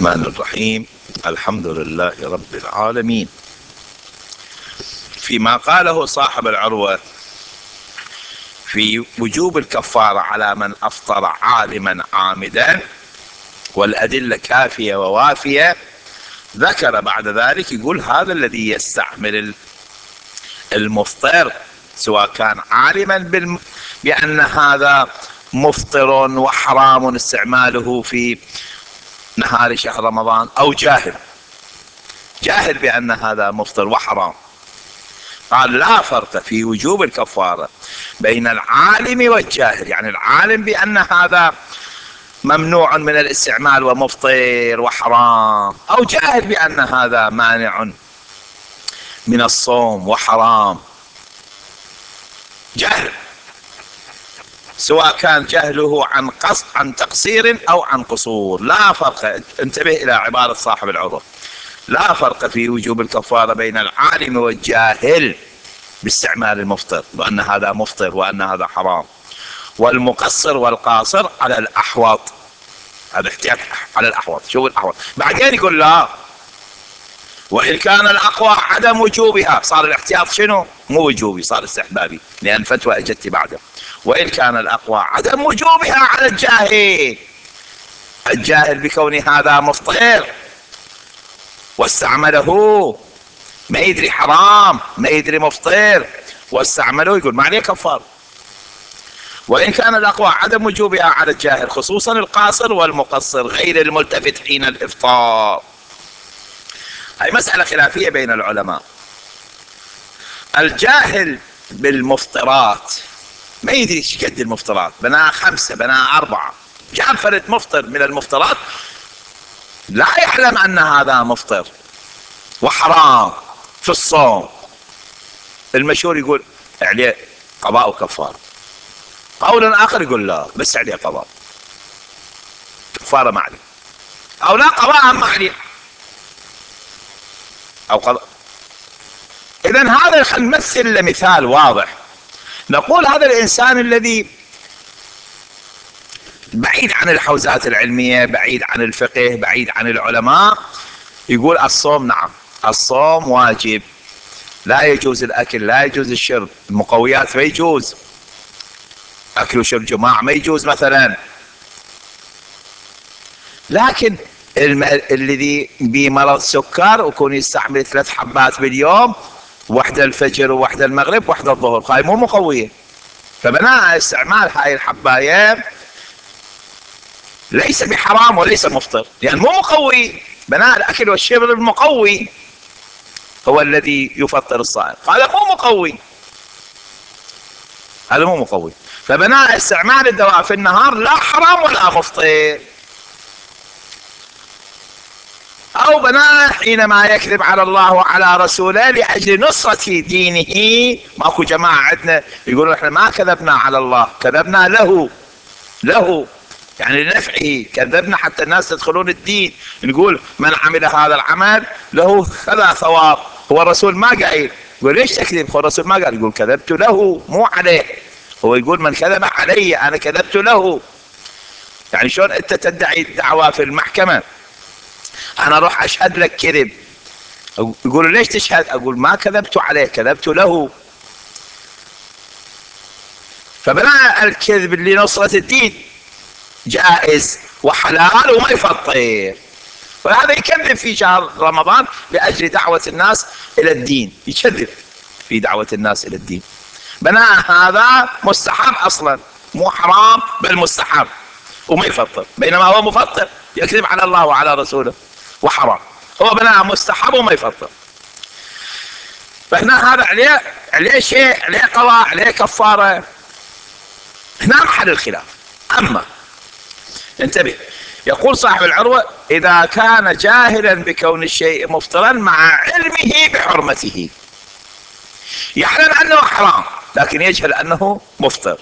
الرحمن الرحيم. الحمد لله رب العالمين. فيما قاله صاحب العروة في وجوب الكفارة على من أفطر عالما عامدا والأدلة كافية ووافية، ذكر بعد ذلك يقول هذا الذي يستعمل المفطر سواء كان عالما بأن هذا مفطر وحرام استعماله في نهار شهر رمضان، أو جاهل بأن هذا مفطر وحرام، قال لا فرق في وجوب الكفارة بين العالم والجاهل. يعني العالم بأن هذا ممنوع من الاستعمال ومفطر وحرام، أو جاهل بأن هذا مانع من الصوم وحرام. جهل سواء كان جهله عن تقصير أو عن قصور، لا فرق. انتبه إلى عبارة صاحب العروة: لا فرق في وجوب الكفارة بين العالم والجاهل باستعمال المفطر، وأن هذا مفطر وأن هذا حرام، والمقصر والقاصر على الأحوط. هذا احتياط على الأحوط. شو الأحوط؟ بعدين يقول لا، وإن كان الأقوى عدم وجوبها. صار الاحتياط شنو؟ مو وجوبي، صار استحبابي، لأن فتوى أجت بعده. وإن كان الأقوى عدم وجوبها على الجاهل بكون هذا مفطر واستعمله، ما يدري حرام ما يدري مفطر واستعمله، يقول ما عليه كفار. وإن كان الأقوى عدم وجوبها على الجاهل، خصوصا القاصر والمقصر غير الملتفت حين الإفطار. هاي مسألة خلافية بين العلماء. الجاهل بالمفطرات ما يدري ايش قد المفطرات، بناها 5 بناها 4، جاب فرد مفطر من المفطرات لا يعلم أن هذا مفطر وحرام في الصوم. المشهور يقول عليه قضاء وكفارة، قول آخر يقول لا بس عليه قضاء، كفارة ما عليه، أو لا قضاء ما عليه، أو قضاء. إذن هذا خلينا نمثل مثال واضح. نقول هذا الإنسان الذي بعيد عن الحوزات العلمية، بعيد عن الفقه، بعيد عن العلماء، يقول الصوم نعم الصوم واجب، لا يجوز الأكل لا يجوز الشرب، المقويات ما يجوز، أكل وشرب جماع ما يجوز مثلا. لكن الذي بمرض سكر ويكون يستعمل 3 حبات باليوم، واحدة الفجر وواحدة المغرب واحدة الظهر، هاي مو مقوية، فبناء استعمال هاي الحباية ليس بحرام وليس مفطر، يعني مو مقوي. بناء الأكل والشرب المقوي هو الذي يفطر الصائم، هذا مو مقوي، هذا مو مقوي. فبناء استعمال الدواء في النهار لا حرام ولا مفطر. أو بناء حينما يكذب على الله وعلى رسوله لأجل نصرة دينه. ماكو جماعة عندنا يقولون احنا ما كذبنا على الله، كذبنا له يعني لنفعه، كذبنا حتى الناس تدخلون الدين. نقول من عمل هذا العمل له كذا ثواب. هو الرسول ما قايل، يقول ليش تكذب؟ هو الرسول ما قال، يقول كذبت له مو عليه. هو يقول من كذب علي أنا كذبت له. يعني شلون أنت تدعي دعوة في المحكمة أنا أروح أشهد لك كذب، يقول ليش تشهد؟ أقول ما كذبت عليه كذبت له. فبناء الكذب لنصرة الدين جائز وحلال وما يفطر. وهذا يكذب في شهر رمضان لأجل دعوة الناس إلى الدين، يكذب في دعوة الناس إلى الدين. بناء هذا مستحب أصلا، مو حرام بل مستحب وما يفطر، بينما هو مفطر يكذب على الله وعلى رسوله وحرام. هو بناء مستحب وما يفطر. فهنا هذا عليه شيء، عليه قضاء، عليه كفارة. هنا محل الخلاف. أما انتبه، يقول صاحب العروة إذا كان جاهلا بكون الشيء مفطرا مع علمه بحرمته، يعلم أنه حرام لكن يجهل أنه مفطر.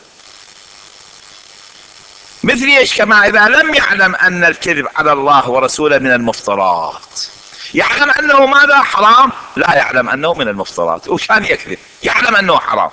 مثل ايش؟ كما إذا لم يعلم أن الكذب على الله ورسوله من المفطرات، يعلم أنه ماذا؟ حرام، لا يعلم أنه من المفطرات وكان يكذب، يعلم أنه حرام.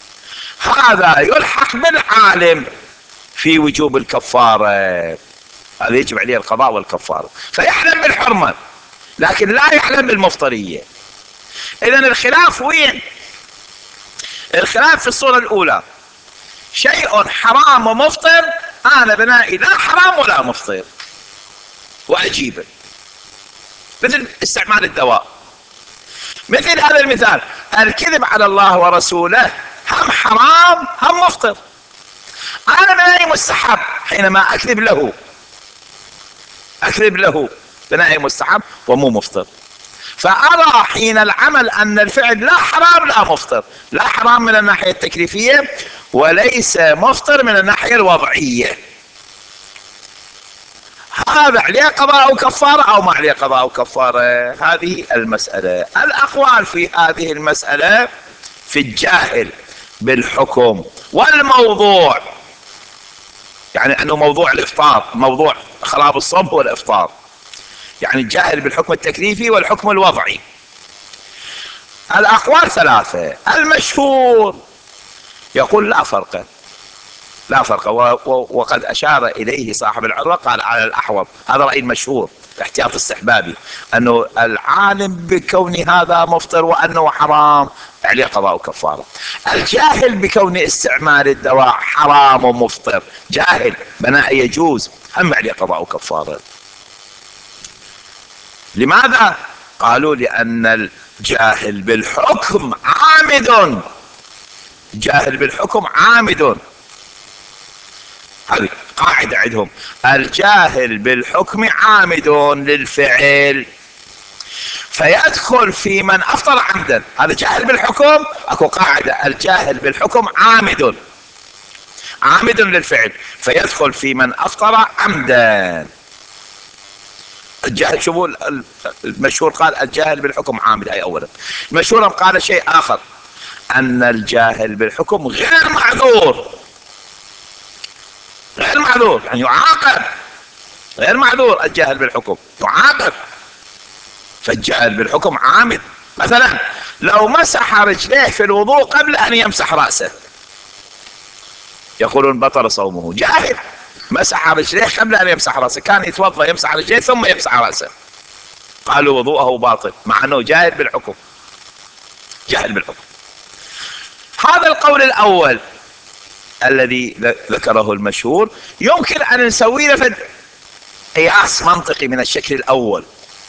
هذا يلحق بالعالم في وجوب الكفارة. هذا يجب عليه القضاء والكفارة. فيعلم بالحرمة لكن لا يعلم بالمفطرية. إذن الخلاف وين؟ الخلاف في الصورة الأولى، شيء حرام ومفطر، أنا بنائي لا حرام ولا مفطر، وأجيبه، مثل استعمال الدواء. مثل هذا المثال، الكذب على الله ورسوله هم حرام هم مفطر، أنا بنائي مستحب حينما أكذب له بنائي مستحب ومو مفطر. فأرى حين العمل أن الفعل لا حرام لا مفطر، لا حرام من الناحية التكليفية وليس مفطر من الناحية الوضعية. هذا عليه قضاء وكفارة أو ما عليه قضاء وكفارة؟ هذه المسألة. الأقوال في هذه المسألة في الجاهل بالحكم والموضوع، يعني أنه موضوع الإفطار، موضوع خراب الصوم هو الإفطار، يعني الجاهل بالحكم التكليفي والحكم الوضعي. الأقوال ثلاثة. المشهور يقول لا فرق، وقد أشار إليه صاحب العروة، قال على الأحوط، هذا رأي المشهور احتياط استحبابي، أنه العالم بكون هذا مفطر وأنه حرام عليه قضاء وكفارة. الجاهل بكون استعمال الدواء حرام ومفطر، جاهل بناء يجوز، هم عليه قضاء وكفارة. لماذا؟ قالوا لأن الجاهل بالحكم عامد، جاهل بالحكم عامد، هذه قاعدة عندهم، الجاهل بالحكم عامد للفعل فيدخل في من أفطر عمدا. هذا جاهل بالحكم، أكو قاعدة، الجاهل بالحكم عامد للفعل فيدخل في من أفطر عمدا. الجاهل، شوفوا المشهور قال الجاهل بالحكم عامد، هاي أولا. المشهور قال شيء آخر، أن الجاهل بالحكم غير معذور، يعني يعاقب، غير معذور الجاهل بالحكم يعاقب. فالجاهل بالحكم عامد، مثلا لو مسح رجليه في الوضوء قبل أن يمسح رأسه، يقولون بطل صومه. جاهل مسح رجليه قبل أن يمسح رأسه، كان يتوضا يمسح رجليه ثم يمسح رأسه، قالوا وضوءه باطل مع أنه جاهل بالحكم. هذا القول الأول الذي ذكره المشهور يمكن أن نسوي له قياس منطقي من الشكل الأول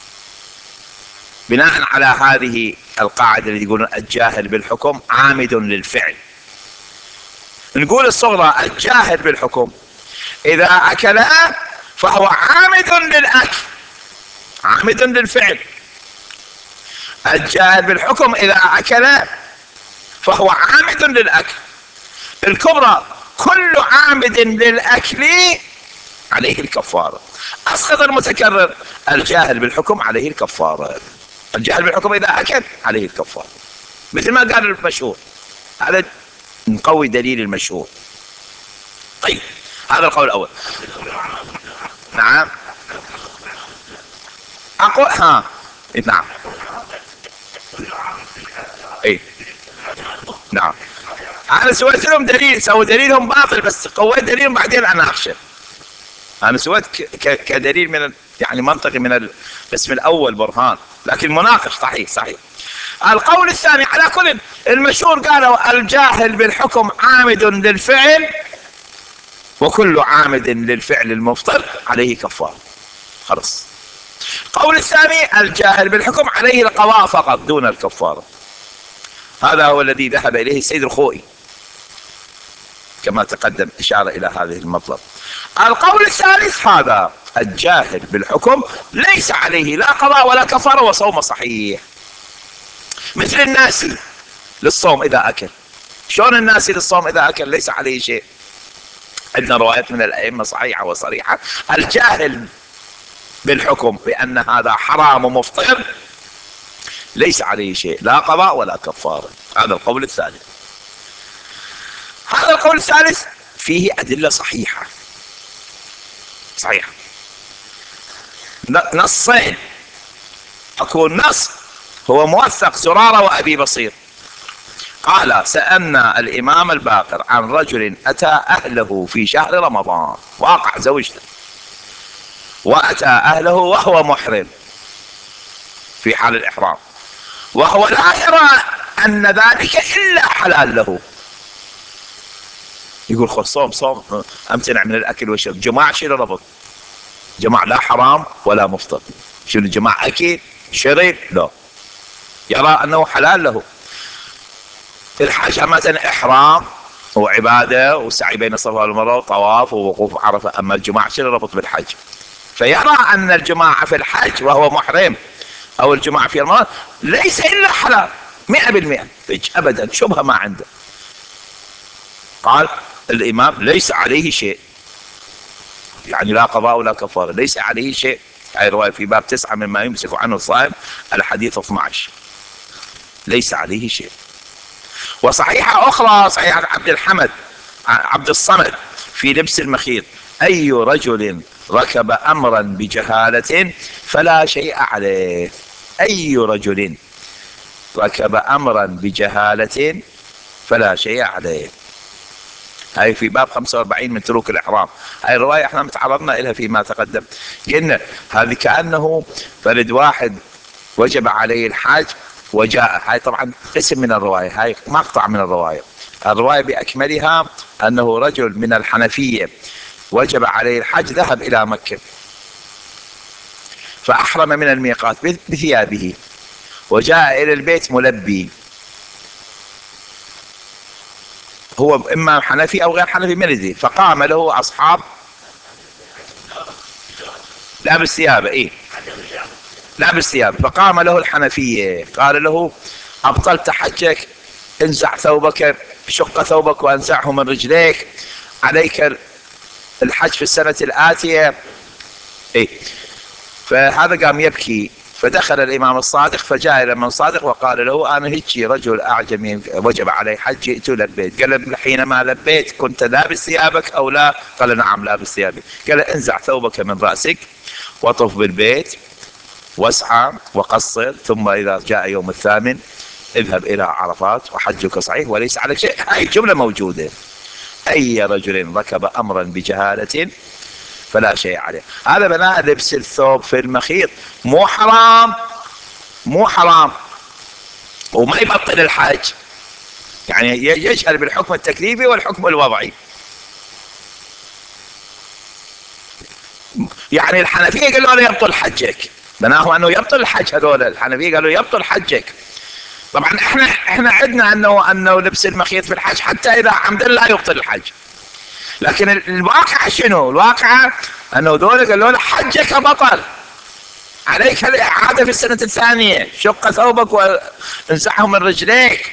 بناء على هذه القاعدة اللي يقولون الجاهل بالحكم عامد للفعل. نقول الصغرى الجاهل بالحكم إذا أكل فهو عامد للأكل، عامد للفعل. الجاهل بالحكم إذا أكل فهو عامد للأكل. الكبرى كل عامد للأكل عليه الكفارة. أسقط المتكرر، الجاهل بالحكم عليه الكفارة، الجاهل بالحكم إذا أكل عليه الكفارة، مثل ما قال المشهور. هذا نقوي دليل المشهور. طيب هذا القول الأول. نعم أقول نعم اي نعم. انا سويت لهم دليل، سووا دليلهم باطل بس قويت دليلهم بعدين اناقشه. انا سويت كدليل من يعني منطقي من القسم الاول برهان، لكن مناقش صحيح. القول الثاني على كل المشهور قالوا الجاهل بالحكم عامد للفعل وكل عامد للفعل المفطر عليه كفارة، خلص. القول الثاني الجاهل بالحكم عليه القضاء فقط دون الكفارة. هذا هو الذي ذهب إليه السيد الخوئي كما تقدم إشارة إلى هذه المطلب. القول الثالث هذا الجاهل بالحكم ليس عليه لا قضاء ولا كفارة وصوم صحيح، مثل الناسي للصوم إذا أكل. شلون الناسي للصوم إذا أكل ليس عليه شيء؟ عندنا روايات من الأئمة صحيحة وصريحة. الجاهل بالحكم بأن هذا حرام ومفطر ليس عليه شيء لا قضاء ولا كفارة. هذا القول الثالث. هذا القول الثالث فيه أدلة صحيحة نصين. أكون نص هو موثق زرارة وأبي بصير. قال سألنا الإمام الباقر عن رجل أتى أهله في شهر رمضان، واقع زوجته، وأتى أهله وهو محرم في حال الإحرام، وهو لا يرى أن ذلك إلا حلال له، يقول خذ صوم امتنع من الاكل والشرب. جماعه شنو ربط؟ جماعه لا حرام ولا مفطر. شنو جماعه اكل شرب؟ لا، يرى انه حلال له. الحج مثلا احرام وعباده وسعي بين الصفا والمروه وطواف ووقوف عرفه. اما الجماعه شنو ربط بالحج؟ فيرى ان الجماعه في الحج وهو محرم او الجماعه في رمضان ليس الا حلال 100%، ابدا شبهه ما عنده. قال الامام ليس عليه شيء، يعني لا قضاء ولا كفاره، ليس عليه شيء. هاي روايه في باب 9 مما يمسك عنه الصائم، الحديث 12. ليس عليه شيء. وصحيحه اخرى صحيحه عبد الصمد في لبس المخيط: اي رجل ركب امرا بجهاله فلا شيء عليه. اي رجل ركب امرا بجهاله فلا شيء عليه. هاي في باب 45 من تروك الإحرام. هاي الرواية احنا تعرضنا إليها فيما تقدم، قلنا هذه كأنه فرد واحد وجب عليه الحج وجاء. هاي طبعا قسم من الرواية، هاي مقطع من الرواية. الرواية بأكملها أنه رجل من الحنفية وجب عليه الحج، ذهب إلى مكة فأحرم من الميقات بثيابه، وجاء إلى البيت ملبي. هو إما حنفي أو غير حنفي من يدري. فقام له أصحاب لابس ثيابه، إيه لابس ثيابه. فقام له الحنفية قال له: أبطلت حجك، انزع ثوبك، شق ثوبك وانزعه من رجليك، عليك الحج في السنة الآتية. إيه. فهذا قام يبكي. فدخل الإمام الصادق فجاء إلى الإمام الصادق وقال له: أنا هيك رجل أعجمي وجب علي حج، جئت لبيت. قال: حينما لبيت كنت لابس ثيابك أو لا؟ قال: نعم لابس ثيابي. قال: انزع ثوبك من رأسك وطف بالبيت واسعى وقصر، ثم إذا جاء يوم الثامن اذهب إلى عرفات وحجك صحيح وليس عليك شيء. هاي الجملة موجودة: أي رجل ركب أمرا بجهالة فلا شيء عليه. هذا بناء لبس الثوب في المخيط مو حرام، مو حرام، وما يبطل الحج، يعني يجهل بالحكم التكليفي والحكم الوضعي. يعني الحنفية قالوا له يبطل حجك، بناه انه يبطل الحج. هذول الحنفية قالوا يبطل حجك. طبعا احنا عندنا انه لبس المخيط في الحج حتى اذا عمدا لا يبطل الحج. لكن الواقع شنو؟ الواقع انه دول قالوا له حجك بطل، عليك الاعاده في السنه الثانيه، شق ثوبك وانزعه من رجليك.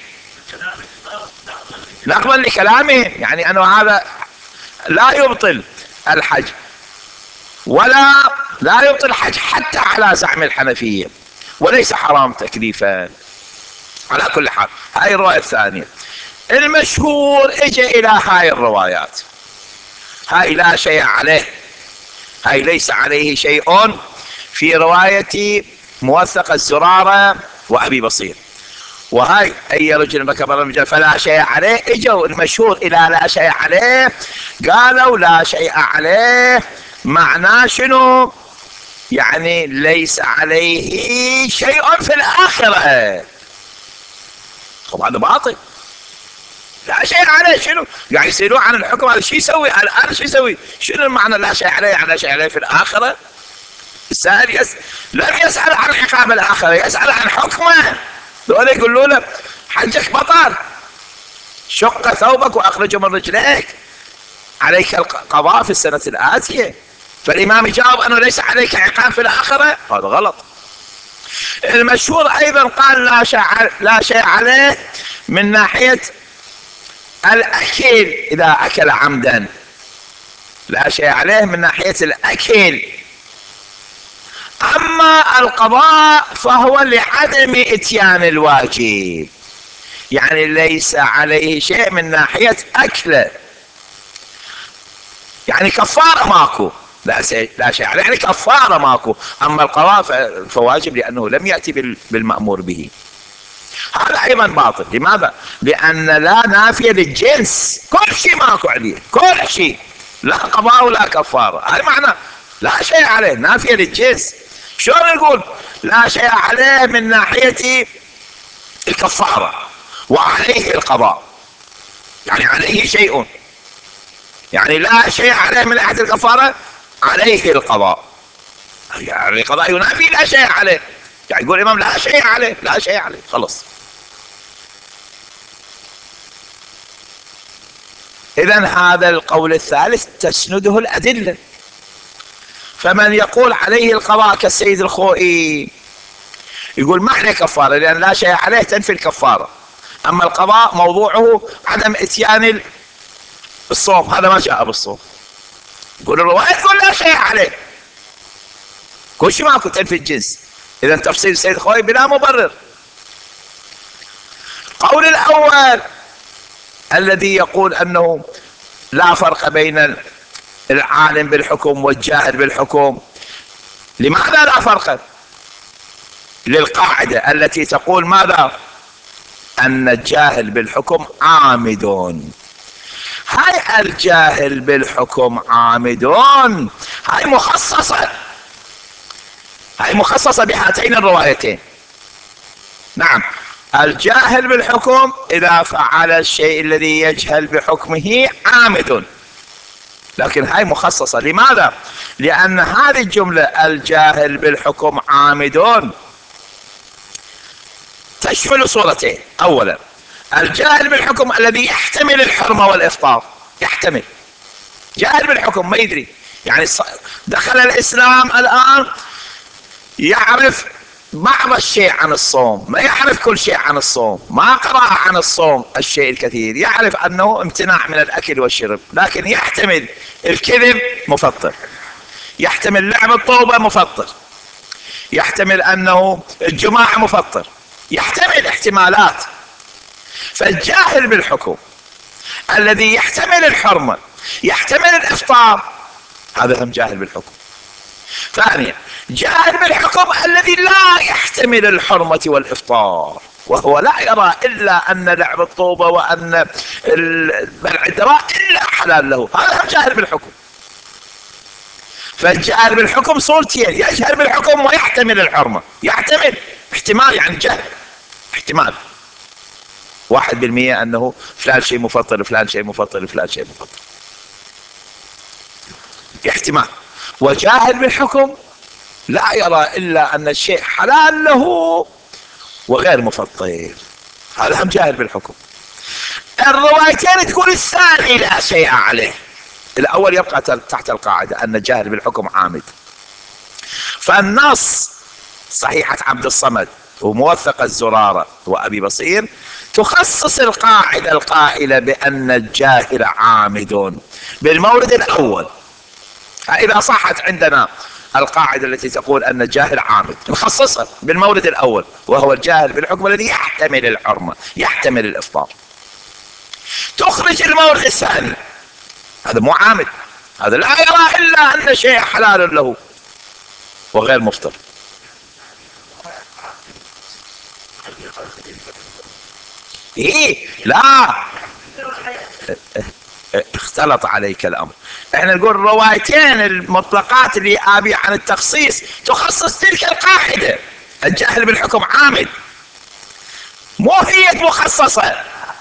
نقبل لكلامه، يعني انه هذا لا يبطل الحج ولا لا يبطل الحج حتى على زعم الحنفيه، وليس حرام تكليفا. على كل حال هاي الروايه الثانيه. المشهور اجى الى هاي الروايات، هاي لا شيء عليه، هاي ليس عليه شيء، في رواية موثق الزرارة وأبي بصير. وهاي أي رجل ركب الرجل فلا شيء عليه، اجوا المشهور إلى لا شيء عليه، قالوا لا شيء عليه معناه شنو؟ يعني ليس عليه شيء في الآخرة. طبعا هذا باطل، لا شيء عليه. شنو يعني يسألون عن الحكم هذا؟ شو يسوي الآن؟ شو يسوي؟ شنو المعنى لا شيء عليه؟ لا شيء عليه في الآخرة. السائل لم يسأل عن عقاب الآخرة، يسأل عن حكمه. دول يقولوا له حجك بطل، شق ثوبك وأخرجه من رجليك، عليك القضاء في السنة الآتية. فالإمام يجاوب أنه ليس عليك عقاب في الآخرة. هذا غلط. المشهور أيضا قال لا شيء عليه من ناحية الأكل إذا أكل عمدا، لا شيء عليه من ناحية الأكل. أما القضاء فهو لعدم إتيان الواجب، يعني ليس عليه شيء من ناحية أكله، يعني كفارة ماكو، لا شيء عليه، يعني كفارة ماكو. أما القضاء فواجب لأنه لم يأتي بالمأمور به. هذا أيضا باطل. لماذا؟ لأن لا نافية للجنس، كل شيء ماكو عليه، كل شيء، لا قضاء ولا كفارة. هذا معنى لا شيء عليه نافية للجنس. شلون نقول لا شيء عليه من ناحية الكفارة وعليه القضاء؟ يعني عليه شيء، يعني لا شيء عليه من ناحية الكفارة، عليه القضاء. يعني القضاء ينافي لا شيء عليه، يعني يقول الإمام لا شيء عليه، لا شيء عليه خلص. إذن هذا القول الثالث تسنده الأدلة. فمن يقول عليه القضاء كالسيد الخوئي يقول ما عليه كفارة، لأن لا شيء عليه تنفي الكفارة، أما القضاء موضوعه عدم إتيان الصوم، هذا ما جاء بالصوم. يقول الرواية تقول لا شيء عليه، كل شيء ماكو تنفي الجنس. إذا تفسير السيد الخوئي بلا مبرر. قول الأول الذي يقول أنه لا فرق بين العالم بالحكم والجاهل بالحكم، لماذا لا فرق؟ للقاعدة التي تقول ماذا؟ أن الجاهل بالحكم عامد. هاي الجاهل بالحكم عامدون هاي مخصصة، هاي مخصصة بهاتين الروايتين. نعم، الجاهل بالحكم إذا فعل الشيء الذي يجهل بحكمه عامد، لكن هاي مخصصة. لماذا؟ لأن هذه الجملة الجاهل بالحكم عامدون تشمل صورتين. أولا الجاهل بالحكم الذي يحتمل الحرمة والإفطار، يحتمل، جاهل بالحكم ما يدري، يعني دخل الإسلام الآن يعرف بعض الشيء عن الصوم، ما يعرف كل شيء عن الصوم، ما قرأ عن الصوم الشيء الكثير، يعرف أنه امتناع من الأكل والشرب، لكن يحتمل الكذب مفطر، يحتمل لعب الطوبة مفطر، يحتمل أنه الجماع مفطر، يحتمل احتمالات. فالجاهل بالحكم الذي يحتمل الحرمة يحتمل الإفطار، هذا هم جاهل بالحكم. ثانيا جاهل بالحكم الذي لا يحتمل الحرمة والإفطار، وهو لا يرى إلا أن لعب الطوبة وأن بلع الدواء إلا حلال له، هذا هم جاهل بالحكم. فالجاهل بالحكم صورتين، يجهل بالحكم ويحتمل الحرمة، يحتمل احتمال، يعني جهل احتمال 1% أنه فلان شيء مفطر، فلان شيء مفطر، فلان شيء مفطر، احتمال. وجاهل بالحكم لا يرى إلا أن الشيء حلال له وغير مفطر، هذا هم جاهل بالحكم. الروايتين تقول الثاني لا شيء عليه، الأول يبقى تحت القاعدة أن الجاهل بالحكم عامد. فالنص صحيحة عبد الصمد وموثق الزرارة وأبي بصير تخصص القاعدة القائلة بأن الجاهل عامد بالمورد الأول. إذا صحت عندنا القاعدة التي تقول أن الجاهل عامد نخصصها بالمورد الأول، وهو الجاهل بالحكم الذي يحتمل الحرمة، يحتمل الإفطار. تخرج المورد الثاني، هذا مو عامد، هذا لا يرى إلا أن شيء حلال له وغير مفطر. إيه لا، اختلط عليك الأمر. احنا نقول الروايتين المطلقات اللي ابي عن التخصيص تخصص تلك القاعدة، الجاهل بالحكم عامد، مو هي مخصصة.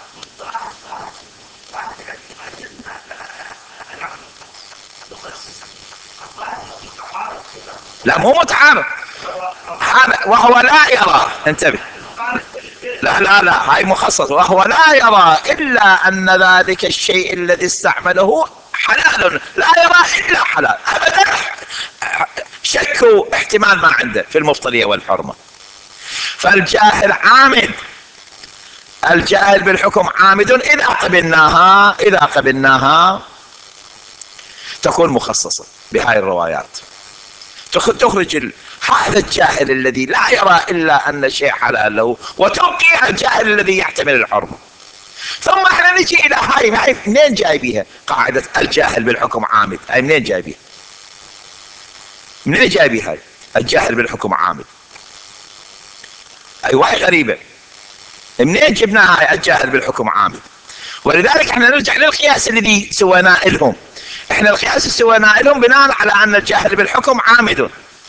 لا مو متعارض، هذا وهو لا يرى، انتبه، لا لا لا هاي مخصص، وهو لا يرى إلا أن ذلك الشيء الذي استعمله حلال، لا يرى إلا حلال أبدا، شك احتمال ما عنده في المفطرية والحرمة. فالجاهل عامد، الجاهل بالحكم عامد، إذا قبلناها، إذا قبلناها تكون مخصصة بهاي الروايات، تخرج هذا الجاهل الذي لا يرى إلا أن الشيء حلال له، وتبقي الجاهل الذي يحتمل الحرمة. ثم احنا نجي إلى هاي منين جايبيها قاعدة الجاهل بالحكم عامد؟ هاي منين جايبيها؟ منين جايبيها هاي الجاهل بالحكم عامد؟ أي واحد غريبة، منين جبناها هاي الجاهل بالحكم عامد؟ ولذلك احنا نرجع للقياس الذي سويناه لهم، احنا القياس سويناه لهم بناء على ان الجاهل بالحكم عامد.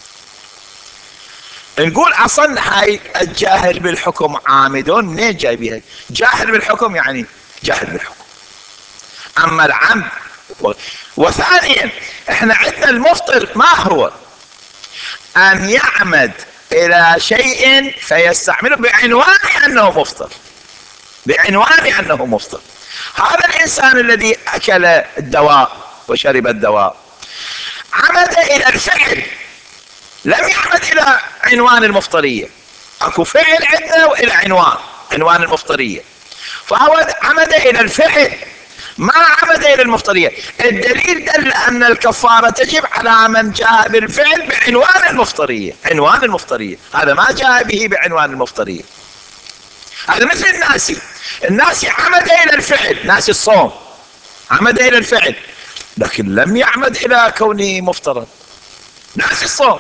نقول اصلا هاي الجاهل بالحكم عامد منين جايبيها؟ جاهل بالحكم يعني جاهل بالحكم. اما العمد وثانيا احنا عندنا المفطر ما هو؟ ان يعمد الى شيء فيستعمله بعنوان انه مفطر، بعنوان انه مفطر. هذا الانسان الذي اكل الدواء وشرب الدواء عمد الى الفعل، لم يعمد الى عنوان المفطرية. اكو فعل عندنا والى عنوان المفطرية، فهو عمد الى الفعل ما عمد الى المفطرية. الدليل دل ان الكفارة تجب على من جاء بالفعل بعنوان المفطرية، عنوان المفطرية، هذا ما جاء به بعنوان المفطرية. هذا مثل الناسي عمد الى الفعل، ناسي الصوم عمد الى الفعل لكن لم يعمد الى كونه مفطرا، ناسي الصوم.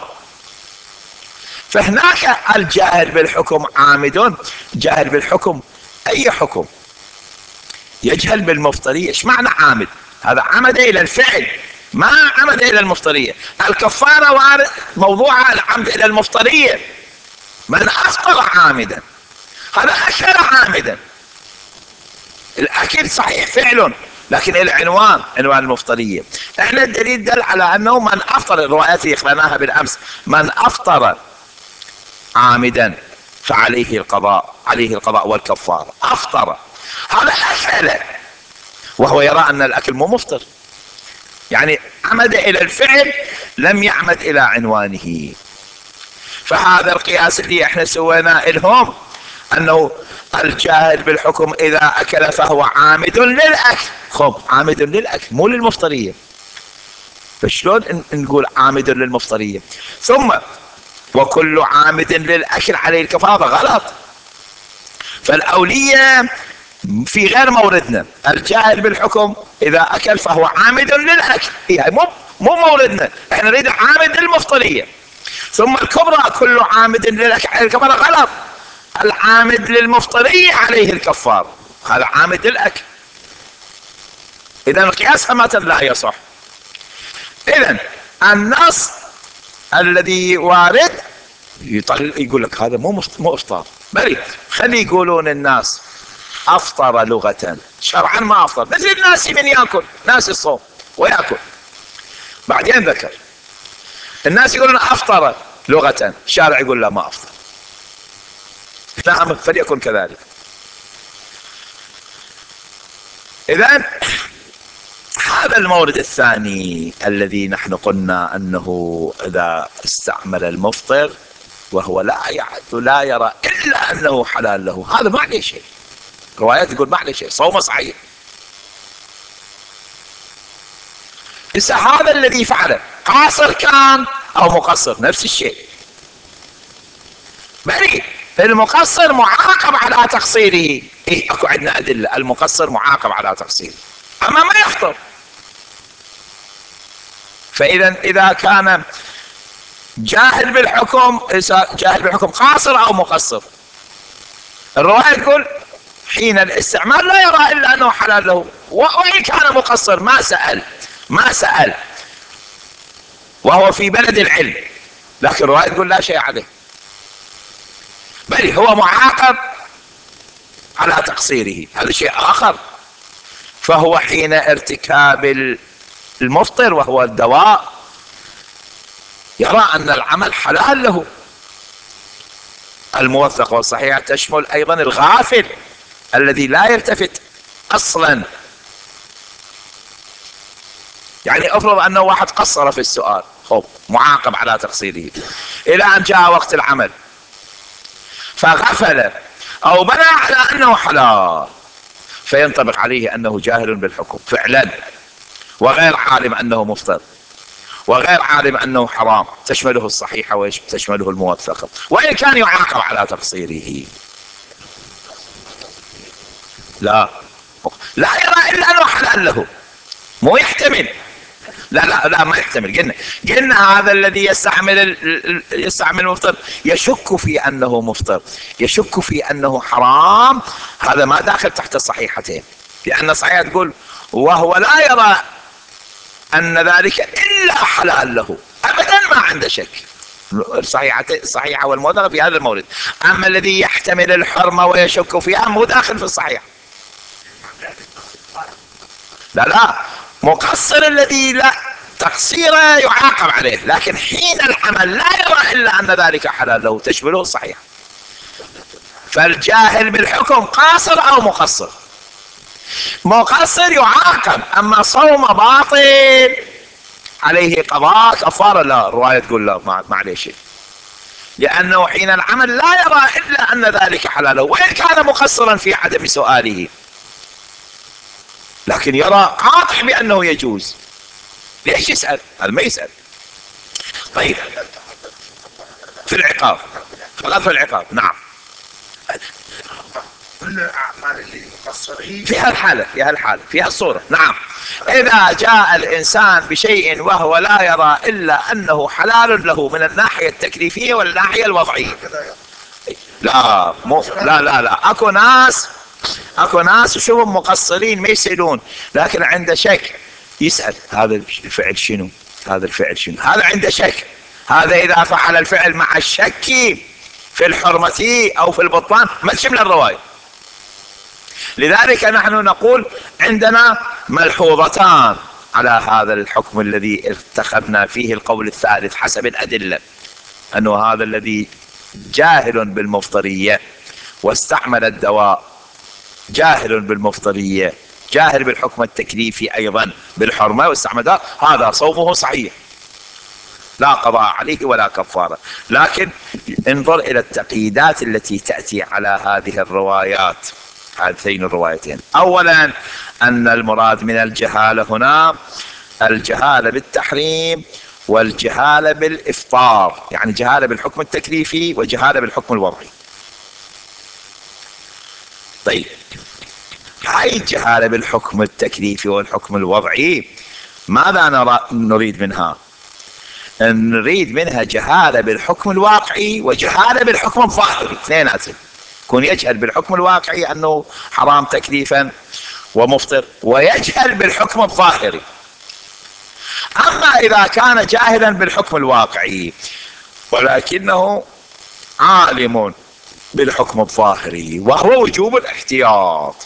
فهناك الجاهل بالحكم عامد. جاهل بالحكم اي حكم؟ يجهل بالمفطرية. ايش معنى عامد؟ هذا عمد الى الفعل ما عمد الى المفطرية. الكفارة وارد موضوعها العمد الى المفطرية. من افطر عامدا هذا اكل عامدا. الاكل صحيح فعل لكن العنوان عنوان المفطرية. احنا الدليل دل على انه من افطر، الروايات اللي قرأناها بالامس، من افطر عامدا فعليه القضاء، عليه القضاء والكفارة. افطر هذا اكل وهو يرى ان الاكل مو مفطر، يعني عمد الى الفعل لم يعمد الى عنوانه. فهذا القياس اللي احنا سويناه لهم انه الجاهل بالحكم اذا اكل فهو عامد للاكل. خب عامد للاكل مو للمفطرية، فشلون نقول عامد للمفطرية؟ ثم وكل عامد للاكل عليه الكفارة، غلط. فالاولية في غير موردنا. الجاهل بالحكم اذا اكل فهو عامد للاكل، يعني مو موردنا، احنا نريد عامد للمفطرية. ثم الكبرى كل عامد للاكل عليه الكفارة، غلط. العامد للمفطرية عليه الكفارة، هذا عامد للاكل. اذا القياس همة لا يصح. اذا النص الذي وارد يقول لك هذا مو افطار، بل خلي يقولون الناس افطر لغة، شرعا ما افطر. مثل الناس من ياكل، ناس الصوم وياكل، بعدين ذكر. الناس يقولون افطر لغة، الشارع يقول لا ما افطر. نعم فليكن كذلك. اذا هذا المورد الثاني الذي نحن قلنا انه اذا استعمل المفطر وهو لا يرى الا انه حلال له، هذا ما عليه شيء. روايات تقول ما عليه شيء، صومه صحيح. إذا هذا الذي فعله قاصر كان او مقصر نفس الشيء، بل المقصر معاقب على تقصيره. إيه اكو عندنا ادله، المقصر معاقب على تقصيره اما ما يفطر. فاذا اذا كان جاهل بالحكم، جاهل بالحكم قاصر او مقصر، الرواية تقول حين الاستعمال لا يرى الا انه حلال له، وان كان مقصر ما سأل وهو في بلد العلم، لكن الرواية تقول لا شيء عليه، بل هو معاقب على تقصيره، هذا شيء اخر. فهو حين ارتكاب المفطر وهو الدواء يرى ان العمل حلال له. الموثق والصحيح تشمل ايضا الغافل الذي لا يلتفت اصلا. يعني افرض انه واحد قصر في السؤال، خب معاقب على تقصيره الى ان جاء وقت العمل فغفل او بنى على انه حلال، فينطبق عليه انه جاهل بالحكم فعلا، وغير عالم انه مفطر، وغير عالم انه حرام. تشمله الصحيحة وتشمله الموثقة، وان كان يعاقب على تقصيره. لا يرى الا انه حلال له، مو يحتمل. لا ما يحتمل. قلنا هذا الذي يستعمل المفطر يشك في انه مفطر، يشك في انه حرام، هذا ما داخل تحت الصحيحتين، لان الصحيحة تقول وهو لا يرى أن ذلك إلا حلال له أبدا، ما عنده شك. الصحيحة والموثقة في هذا المورد. أما الذي يحتمل الحرمة ويشك فيها مو داخل في الصحيح. لا، مقصر الذي لا تقصيره يعاقب عليه، لكن حين العمل لا يرى إلا أن ذلك حلال له تشمله الصحيح. فالجاهل بالحكم قاصر أو مقصر؟ مقصر يعاقب، أما صوم باطل عليه قضاء كفارة لا، الرواية تقول لا ما عليه شيء، لأنه حين العمل لا يرى إلا أن ذلك حلال وإن كان مقصرا في عدم سؤاله، لكن يرى قاطع بأنه يجوز. ليش يسأل؟ هذا ما يسأل. طيب في العقاب، فقط في العقاب. نعم، كل الأعمال اللي مقصرين في هالحالة، في هالصورة. نعم، إذا جاء الإنسان بشيء وهو لا يرى إلا أنه حلال له من الناحية التكليفية والناحية الوضعية. لا لا، اكو ناس شوفهم مقصرين ما يسألون، لكن عنده شك يسأل هذا الفعل شنو، هذا الفعل شنو، هذا عنده شك. هذا إذا فعل الفعل مع الشك في الحرمة أو في البطلان ما تشمل الرواية. لذلك نحن نقول عندنا ملحوظتان على هذا الحكم الذي اتخذنا فيه القول الثالث حسب الأدلة، أنه هذا الذي جاهل بالمفطرية واستعمل الدواء، جاهل بالمفطرية، جاهل بالحكم التكليفي أيضا بالحرمة واستعمل، هذا صومه صحيح لا قضاء عليه ولا كفارة. لكن انظر إلى التقييدات التي تأتي على هذه الروايات، هاتين الروايتين. أولا أن المراد من الجهالة هنا الجهالة بالتحريم والجهالة بالإفطار، يعني جهالة بالحكم التكليفي وجهالة بالحكم الوضعي. طيب هاي الجهالة بالحكم التكليفي والحكم الوضعي ماذا نريد منها؟ نريد منها جهالة بالحكم الواقعي وجهالة بالحكم الظاهري، اثنيناتهم. يكون يجهل بالحكم الواقعي أنه حرام تكليفا ومفطر، ويجهل بالحكم الظاهري. أما إذا كان جاهلا بالحكم الواقعي ولكنه عالم بالحكم الظاهري وهو وجوب الاحتياط،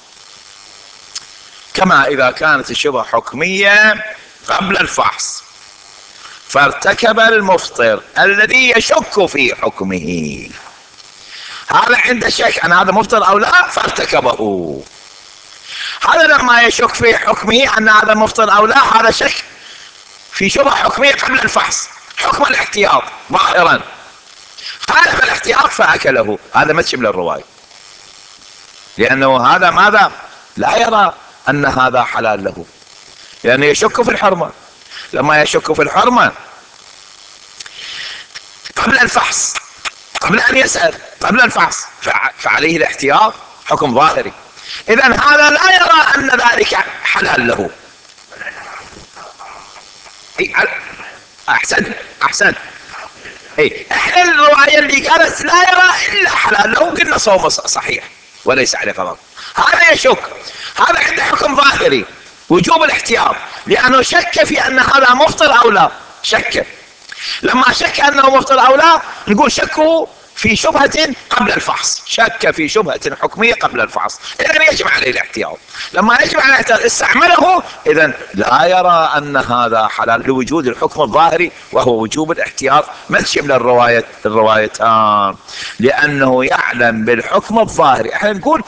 كما إذا كانت الشبهة حكمية قبل الفحص فارتكب المفطر الذي يشك في حكمه، هذا عنده شك أن هذا مفطر أو لا فارتكبه. هذا لما يشك في حكمه أن هذا مفطر أو لا، هذا شك في شبهة حكمية قبل الفحص، حكم الاحتياط ظاهرا، خالف الاحتياط فأكله، هذا ما تشمل الرواية، لأنه هذا ماذا؟ لا يرى أن هذا حلال له، لأنه يشك في الحرمة. لما يشك في الحرمة قبل الفحص، قبل أن يسأل، قبل الفحص، فعليه الاحتياط حكم ظاهري. إذا هذا لا يرى أن ذلك حلال له. أحسن. احنا الرواية اللي قالت لا يرى إلا حلال له قلنا صوم صحيح وليس عليه قضاء. هذا يشك، هذا عنده حكم ظاهري وجوب الاحتياط، لأنه شك في أن هذا مفطر أو لا، شك. لما شك أنه مفطر أو لا نقول شكه في شبهة قبل الفحص، شك في شبهة حكمية قبل الفحص، إذن يجب عليه الاحتياط. لما يجب عليه الاحتياط استعمله، إذن لا يرى أن هذا حلال لوجود الحكم الظاهري وهو وجوب الاحتياط، ما تشمل الروايتان، لأنه يعلم بالحكم الظاهري. احنا نقول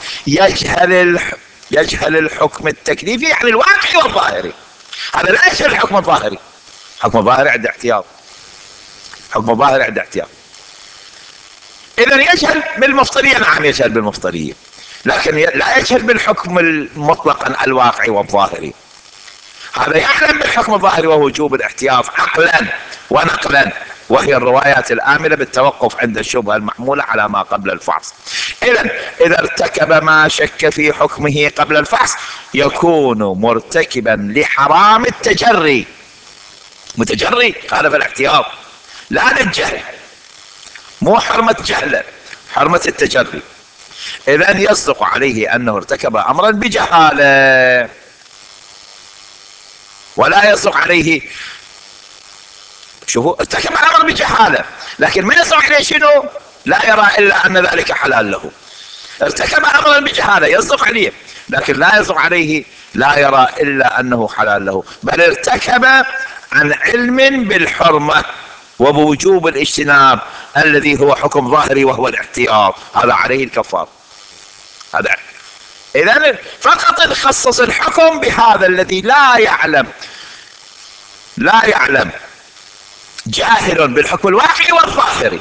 يجهل الحكم التكليفي، يعني الواقعي والظاهري، هذا لا يجهل الحكم الظاهري. حكم الظاهري عنده احتياط، حكم الظاهر عنده احتياط. إذا يجهل بالمفطرية، نعم يجهل بالمفطرية، لكن لا يجهل بالحكم المطلقا الواقعي والظاهري. هذا يعلم بالحكم الظاهري وهو وجوب الاحتياط عقلا ونقلا، وهي الروايات الآمرة بالتوقف عند الشبهة المحمولة على ما قبل الفحص. إذا ارتكب ما شك في حكمه قبل الفحص يكون مرتكبا لحرام التجري، متجري هذا في الاحتياط، لا للجهل، مو حرمة جهل، حرمة التجري. إذن يصدق عليه أنه ارتكب أمرا بجهالة. ولا يصدق عليه. شوفوا ارتكب الامر بجهاله، لكن ما يصدق عليه شنو؟ لا يرى الا ان ذلك حلال له. ارتكب امرا بجهاله يصدق عليه، لكن لا يصدق عليه، لا يرى الا انه حلال له، بل ارتكب عن علم بالحرمه وبوجوب الاجتناب الذي هو حكم ظاهري وهو الاحتياط، هذا عليه الكفار. هذا اذا فقط نخصص الحكم بهذا الذي لا يعلم، لا يعلم، جاهل بالحكم الواقعي والظاهري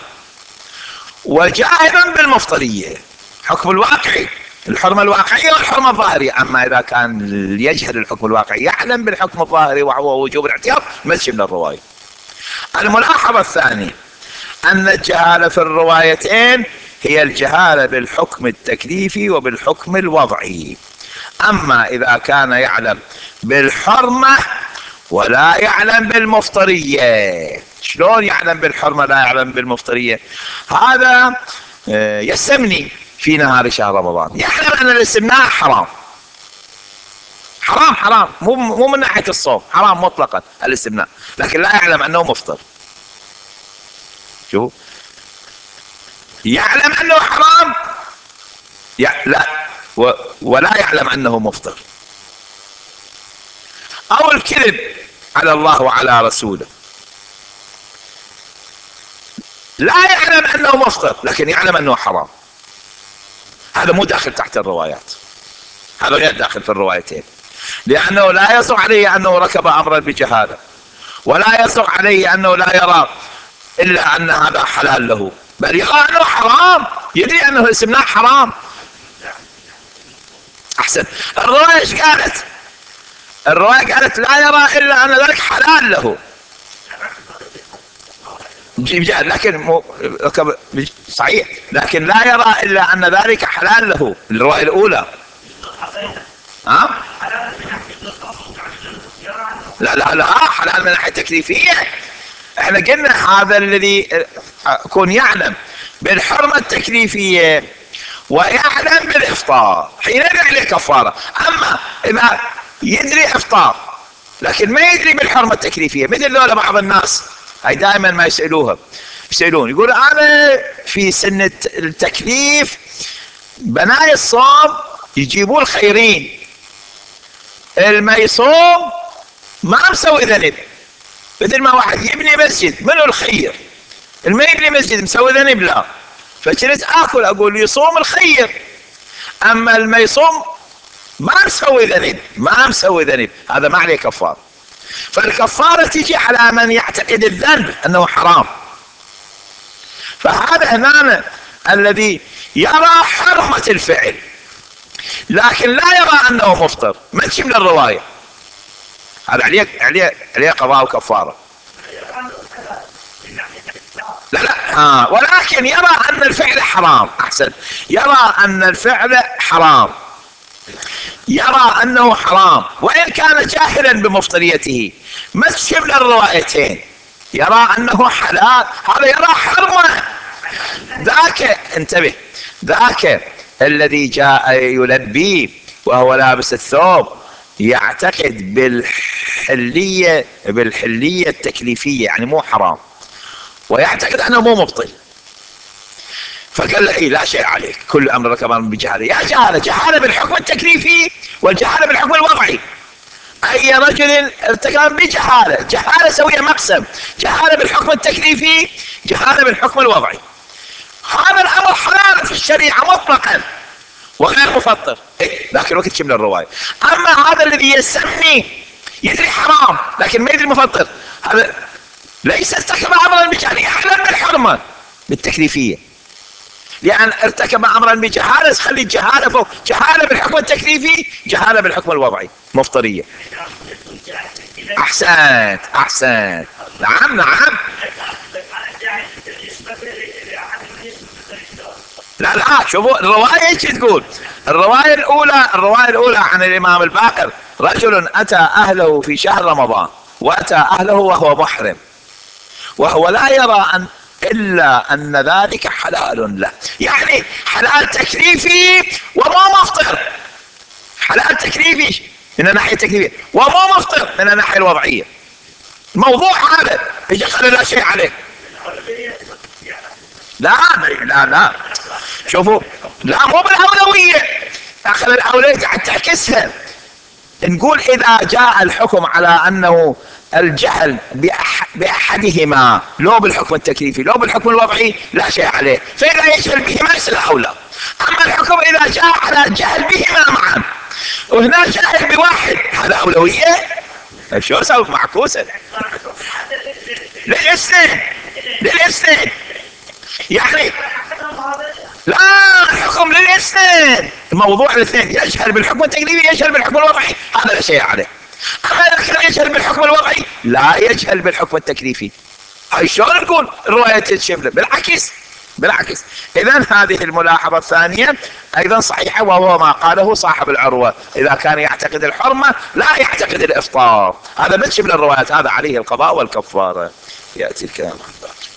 وجاهل بالمفترية. حكم الواقعي الحرمة الواقعية والحرمة الظاهرية. أما إذا كان يجهل الحكم الواقعي يعلم بالحكم الظاهري وهو وجوب الاحتياط، ماشي من الرواية. الملاحظة الثانية أن الجهالة في الروايتين هي الجهالة بالحكم التكليفي وبالحكم الوضعي. أما إذا كان يعلم بالحرمة ولا يعلم بالمفترية، شلون يعلم بالحرمة لا يعلم بالمفترية؟ هذا يستمني في نهار شهر رمضان، يعلم أن الاستمناء حرام، حرام حرام، مو من ناحية الصوم، حرام مطلقا الاستمناء، لكن لا يعلم أنه مفطر. شوف، يعلم أنه حرام لا ولا يعلم أنه مفطر. أو الكذب على الله وعلى رسوله، لا يعلم أنه مفطر لكن يعلم أنه حرام، هذا مو داخل تحت الروايات، هذا غير داخل في الروايتين، لأنه لا يصح عليه أنه ركب أمرا بجهالة، ولا يصح عليه أنه لا يرى إلا أن هذا حلال له، بل يرى أنه حرام، يدري أنه الاستمناء حرام. أحسن، الرواية ايش قالت؟ الرواية قالت لا يرى إلا أن ذلك حلال له، لكن صحيح، لكن لا يرى إلا أن ذلك حلال له. الرواية الأولى لا حلال من ناحية تكليفية. احنا قلنا هذا الذي يكون يعلم بالحرمة التكليفية ويعلم بالإفطار حين عليه كفارة. أما إذا يدري إفطار لكن ما يدري بالحرمة التكليفية، مثل ذولا بعض الناس هاي دائما ما يسألون يقول أنا في سنة التكليف بناي الصوم يجيبوا الخيرين، الما يصوم ما مسوي ذنب، مثل ما واحد يبني مسجد منو الخير؟ الما يبني مسجد مسوي ذنب؟ لا. فكنت اكل اقول يصوم الخير، اما الما يصوم ما مسوي ذنب، هذا ما عليه كفاره. فالكفاره تجي على من يعتقد الذنب انه حرام. فهذا هنا الذي يرى حرمة الفعل لكن لا يرى انه مفطر، ما تجي من الروايه، هذا عليه قضاء وكفاره. لا ولكن يرى ان الفعل حرام. احسن، يرى ان الفعل حرام، يرى انه حرام وان كان جاهلا بمفطريته، ما تشمل الروايتين، يرى انه حلال، هذا يرى حرمه. ذاك انتبه، ذاك الذي جاء يلبي وهو لابس الثوب يعتقد بالحلية التكليفية، يعني مو حرام، ويعتقد انه مو مبطل، فقال له لا شيء عليك، كل امر ركب بجهاله. يا جهاله بالحكم التكليفي والجهاله بالحكم الوضعي. اي رجل ارتكب جهاله سويه مقسم، جهاله بالحكم التكليفي، جهاله بالحكم الوضعي. هذا الامر حلال في الشريعه مطلقا وغير مفطر، لكن وقت شمل الروايه. اما هذا الذي يسمي يدري حرام لكن ما يدري مفطر، هذا ليس ارتكب امرا بجهاله، يعلم بالحرمه بالتكليفيه، لان ارتكب امرا بجهاله، خلي الجهاله فوق، جهاله بالحكم التكليفي، جهاله بالحكم الوضعي، مفطريه. احسنت نعم. لا شوفوا الرواية ايش تقول. الرواية الأولى عن الإمام الباقر: رجل أتى أهله في شهر رمضان وأتى أهله وهو محرم وهو لا يرى إلا أن ذلك حلال له، يعني حلال تكليفي وما مفطر، حلال تكليفي من الناحية التكليفية، ومو مفطر من الناحية الوضعية. الموضوع هذا يجي لا شيء عليه. لا لا لا، شوفوا، لا مو بالأولوية، أخذ الأولوية قاعد تعكسها. نقول إذا جاء الحكم على أنه الجهل بأحدهما لو بالحكم التكليفي لو بالحكم الوضعي لا شيء عليه، فإذا يجهل بهما يصير أولى. أما الحكم إذا جاء على الجهل بهما معا وهنا جهل بواحد، هذا أولوية. شو سوف معكوسة للاثنين يعني. لا، الحكم للاثنين، موضوع الاثنين، يجهل بالحكم التكليفي يجهل بالحكم الوضعي، هذا لا شيء عليه. اما اذا كان يجهل بالحكم الوضعي لا يجهل بالحكم التكليفي، هاي شلون نقول الرواية الشبلة؟ بالعكس. اذا هذه الملاحظة الثانية ايضا صحيحة، وهو ما قاله صاحب العروة، اذا كان يعتقد الحرمة لا يعتقد الافطار، هذا من شبل الروايات، هذا عليه القضاء والكفارة. يأتي الكلام.